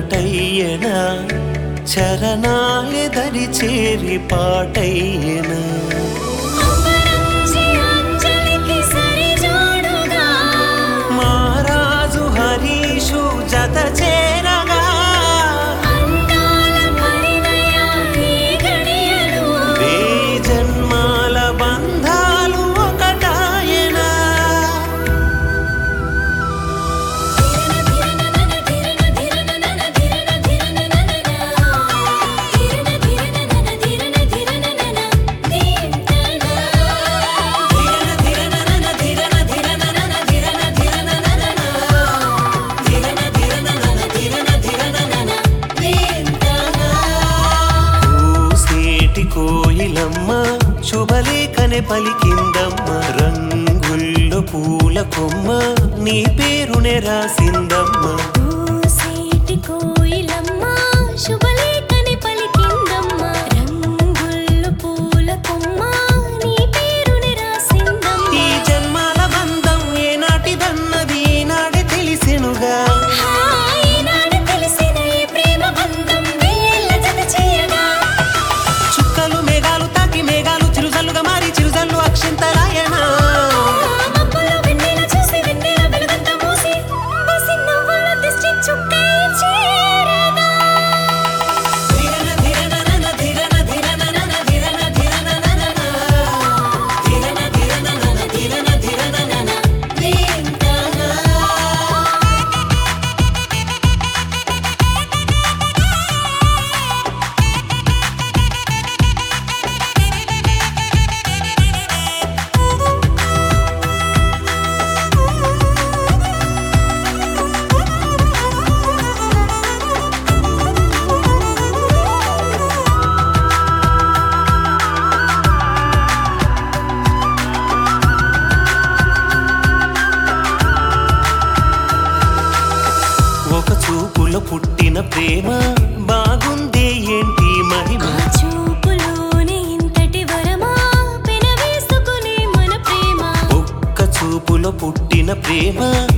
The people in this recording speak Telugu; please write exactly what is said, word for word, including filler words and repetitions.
ఒకటయ్యనా చరణాలే దరి చేరి పాటయ్యనా మారాజు హరీషు జత చేరగా వేయి జన్మాల బంధాలు ఒకటాయనా కోయిలమ్మ శుభలేఖనే పలికిందమ్మ రంగుల్లో పూల కొమ్మ నీ పేరునే రాసిందమ్మ కోయిలమ్మ శుభలేఖనే పలికిందమ్మ రంగుల్లో పూల కొమ్మ నీ పేరునే రాసిందమ్మ ఈ జన్మాల బంధం ఏనాటిదన్నది ఈనాడే తెలిసెనుగా ఒక చూపులో పుట్టిన ప్రేమ బాగుందే ఏంటి మహిమ చూపులోనే ఇంతటి వరమా పెనవేసుకునే మన ప్రేమ ఒక్క చూపులో పుట్టిన ప్రేమ